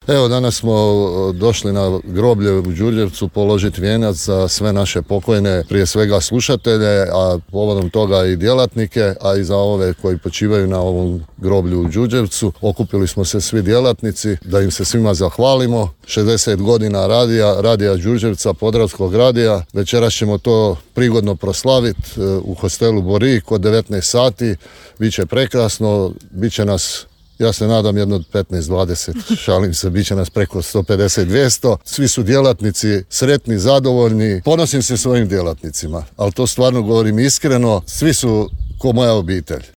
Evo, danas smo došli na groblje u Đurđevcu položiti vijenac za sve naše pokojne, prije svega slušatelje, a povodom toga i djelatnike, a i za ove koji počivaju na ovom groblju u Đurđevcu. Okupili smo se svi djelatnici da im se svima zahvalimo. 60 godina radija Đurđevca, Podravskog radija. Večeras ćemo to prigodno proslaviti u hostelu Borik od 19 sati. Biće prekrasno, biće nas, ja se nadam, jedno 15-20, šalim se, bit će nas preko 150-200. Svi su djelatnici sretni, zadovoljni. Ponosim se svojim djelatnicima, ali to stvarno govorim iskreno. Svi su ko moja obitelj.